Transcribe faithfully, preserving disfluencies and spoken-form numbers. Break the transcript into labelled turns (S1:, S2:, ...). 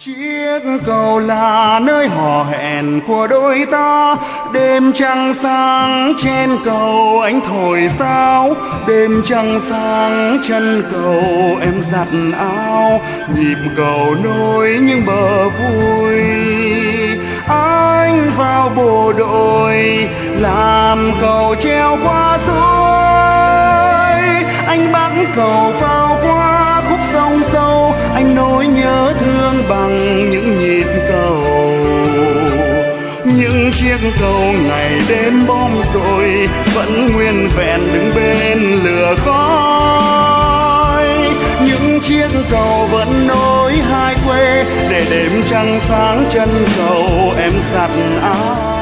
S1: Chiếc cầu là nơi hò hẹn của đôi ta, đêm trăng sáng trên cầu anh thổi sáo, đêm trăng sáng chân cầu em giặt áo, nhịp cầu nối những bờ vui. Anh vào bộ đội làm cầu treo qua suối, anh bắt cầu phao qua khúc sông sâu, anh nỗi nhớ thương bằng những nhịp cầu. Những chiếc cầu ngày đêm bom rồi vẫn nguyên vẹn đứng bên lửa khói. Những chiếc cầu vẫn nối hai quê để đêm trăng sáng chân cầu em giặt áo.